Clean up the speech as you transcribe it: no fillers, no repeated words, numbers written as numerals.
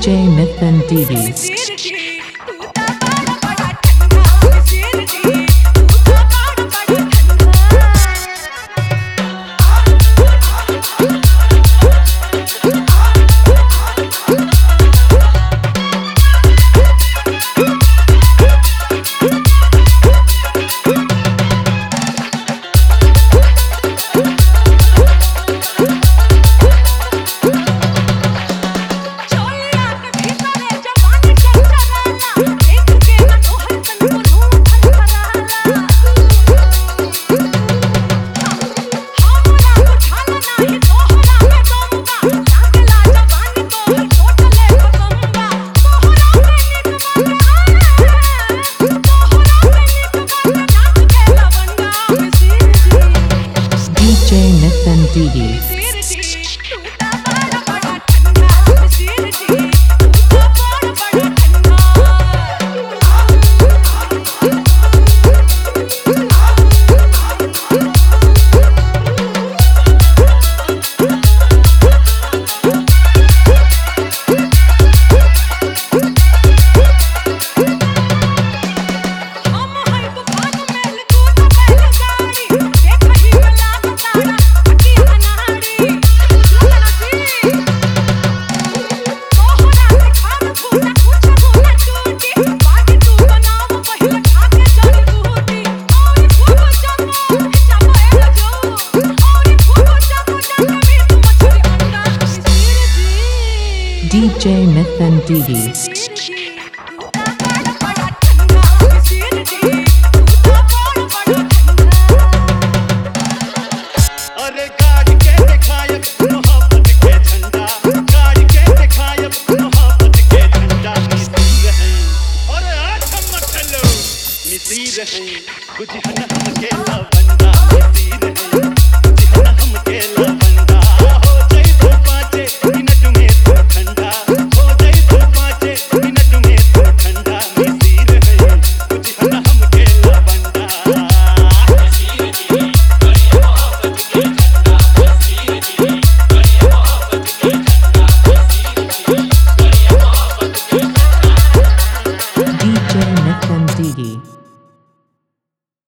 DJ Mithun TV. DJ Mithun TV. DJ Mithun TV. कुछ हन हम केला बंदा कुछ हन हम केला बंदा हो जाई दो पाँचे मिनट में तो ठंडा हो जाई दो पाँचे मिनट में तो ठंडा मिसीर है कुछ हन हम केला बंदा मिसीर दी बड़ी मोहब्बत के ठंडा मिसीर दी बड़ी मोहब्बत के ठंडा मिसीर दी बड़ी मोहब्बत के ठंडा DJ Mithun TV.